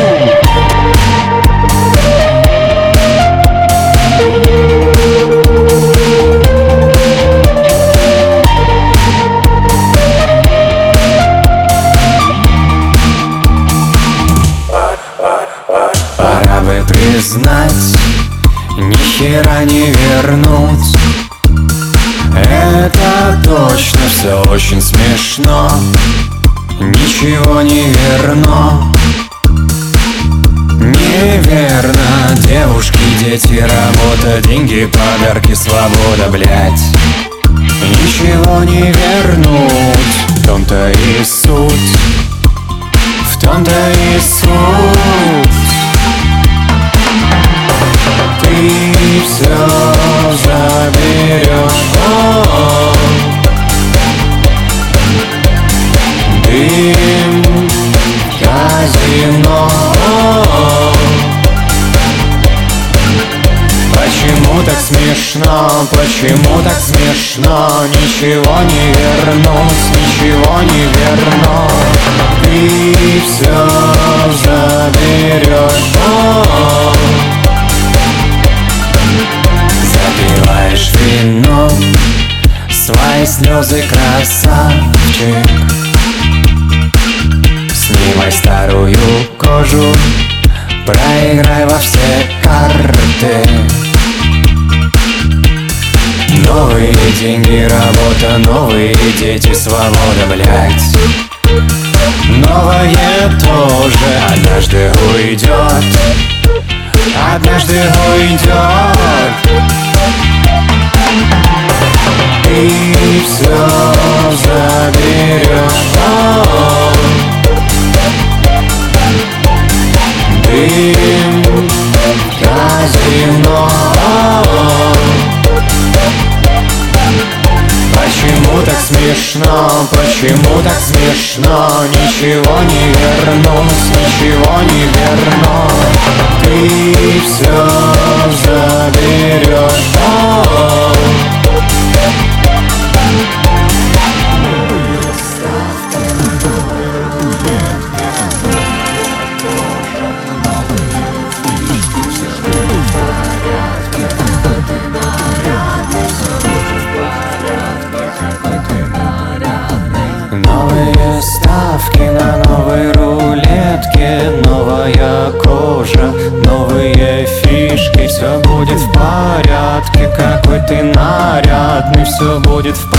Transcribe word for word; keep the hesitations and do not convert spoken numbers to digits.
Пора бы признать, ни хера не вернуть. Это точно все очень смешно. Ничего не верно. Неверно. Девушки, дети, работа, деньги, подарки, свобода, блять. Ничего не вернуть. В том-то и суть. В том-то и суть. Ты все заберешь. О, дым, казино. О, почему так смешно? Почему так смешно? Ничего не вернуть, ничего не верну. Ты все заберешь. О, запиваешь вино, свои слезы, красавчик. Снимай старую кожу, проиграй во все карты. Новые деньги, работа, новые дети, свобода, блять. Новое тоже однажды уйдет. Однажды уйдет. Ты все заберешь. О, дым, казино. О, почему так смешно? Почему так смешно? Ничего не вернуть, ничего не верну. Ты все заберешь. О, новые ставки на новой рулетке, новая кожа, новые фишки. Все будет в порядке, какой ты нарядный, все будет в порядке.